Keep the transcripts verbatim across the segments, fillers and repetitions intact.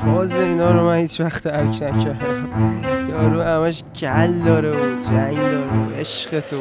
فاز اینا رو من هیچ وقت درک نکردم. یارو همش کل داره و جنگ داره و عشق تو.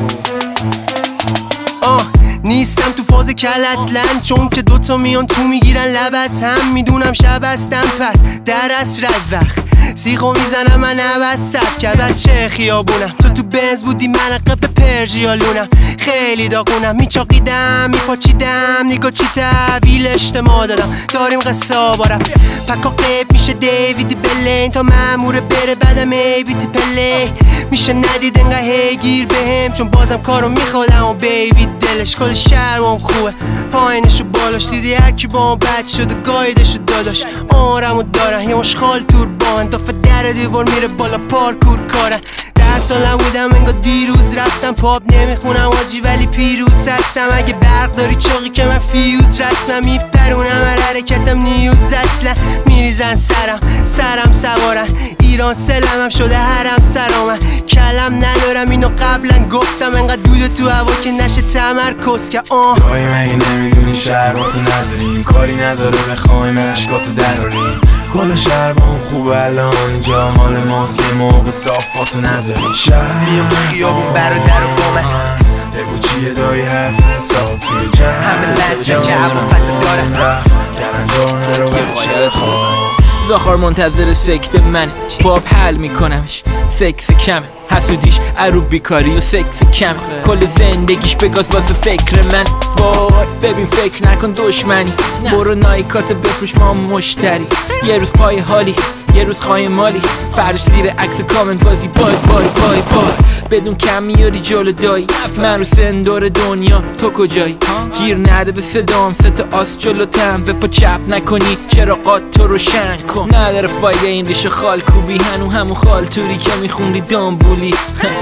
آه نیستم تو فاز کل اصلا، چون که دوتا میان تو میگیرن لب از هم. میدونم شب هستم پس در اصر وقت سیخو میزنم من نبست کبت چه خیابونم. تو تو بنز بودی من قب پرژیالونم، خیلی داغونم. میچاقیدم میپاچیدم نگاه چی تحویل اجتماع دادم. داریم قصه بارم پکا قیب میشه دیوید بلین تا ماموره بره بعدم ایبیتی پله میشه ندید انقدر هیگیر بهم، چون بازم کارو میخوادم و بیبی دلش کل شهرم خوبه. پایینشو بالاش دیدی هرکی با هم بد شده گایدشو داداش. آرمو دارن یه مشخال تور با دافه در دیوار میره بالا پارکور کارن. در سالم بودم انگار دیروز رفتم پاپ نمیخونم آجی ولی پیروز هستم. اگه برق داری چاقی که من فیوز رسمم میپرونم هر حرکتم نیوز اصلا. میریزن سرم سرم سوارن ایران سلمم شده هرم سرامن. کلم ندارم اینو قبلا گفتم انقدر دود تو هوا که نشه تمرکز که آه دایی مگه نمیدونی شهراتو نداریم کاری نداره بخوایم عشقاتو دراریم. کل شهر با هم خوبه الان اینجا مال ماست یه موقع صافاتو نذاریم. شهر میام خیابون برادر و بامن بگو چیه دایی حرف حساب توی جمع همه بچه که هوا پس دارن گرنجان رو بچه خواه زاخار منتظر سکت من باب حل میکنمش. سکس کمه حسودیش عروب بیکاری و سکس کم. کل زندگیش بگاز باز به فکر من. وای ببین فکر نکن دشمنی برو نایکات بفروش ما مشتری. یه روز پای حالی یه روز خواهی مالی فرش زیر عکس کامنت بازی بای بای بای بای. بدون کم میاری جلو دایی من رو سندور دنیا تو کجایی. گیر نده به صدام ست آس جلوتم به پا چپ نکنی چراغات تو روشن کن. نداره فایده این ریشه خال کوبی هنو همون خال توری که میخوندی دامبولی.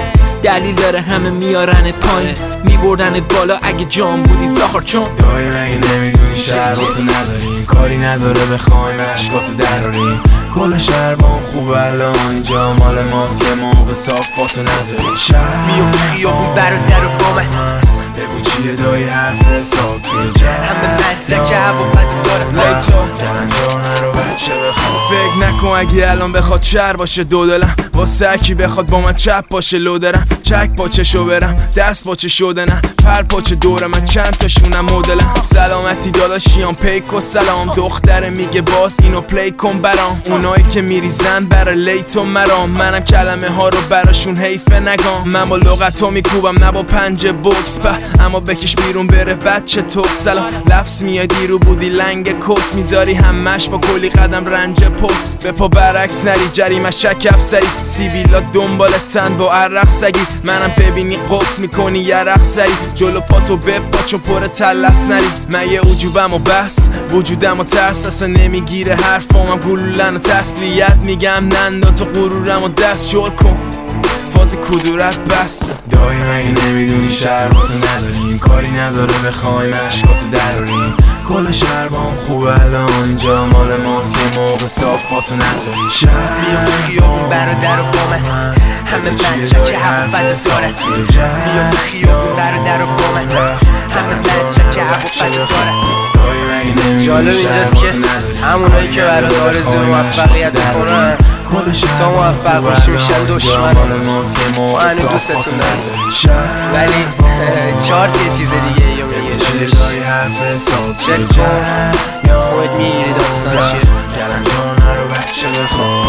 دلیل داره همه میارن پایین میبردن بالا اگه جام بودی زاخار چون دایی مگه نمیدونی شهراتو نداریم کاری نداره بخوایم عشقاتو دراریم. کل شهر با هم خوبه الان اینجا مال ماست یه موقع صافاتو نذاریم. شهر میام خیابون برادر و بامن بگو چیه دایی حرف حساب توی جمع همه مدرک که هوا پس دارن لیتو گرنجان رو بچه بخواه. فکر نکن اگه الان بخواد شهر باشه دو دلم واسه اکی بخواد با من چپ باشه لو درم. چک پاچه شو برم دست پاچه شده نه پر پاچه دورم من چند تاشونم مدلم. سلامتی داداشیان پیک و سلام دختره میگه باز اینو پلی کن برام. اونایی که میریزن برا لیتو مرام منم کلمه ها رو براشون حیفه نگام. من با لغتو میکوبم نه با پنج بوکس به اما بکش بیرون بره بچه تو سلام. لفظ میای دیرو بودی لنگ کس میذاری همش با کلی قدم رنج پست. به پا برعکس نری جریمه شک افسری سیبیلا دنبالتن با عرق سگی. منم ببینی قفل میکنی یرق سری جلو پاتو بپا چون پر تلس نری. من یه عجوبم و بس وجودم و ترس اصلا نمیگیره حرفامم گلولن و تسلیت میگم نندا تو غرورم و دست شل کن فاز کدورت بس. دایی مگه نمیدونی شهراتو نداریم کاری نداره بخوایم عشقاتو دراریم. کل شهر با هم خوبه الان اینجا مال ماست یه موقع صافاتو نذاریم. شهر میام خیابون برادر و بامن همه مدرک که هوا پس دارن. میام خیابون برادر و بامن همه مدرک که هوا پس دارن. جالب اینجاست که همونایی که برات آرزوی موفقیت میکنن تا موفق باشی میشن دشمن. ما هنو دوستتون داریم ولی چارت یه چیز دیگه یا میگه چک کن امید میگیری داستان چیه. گرنجان رو بچه بخواه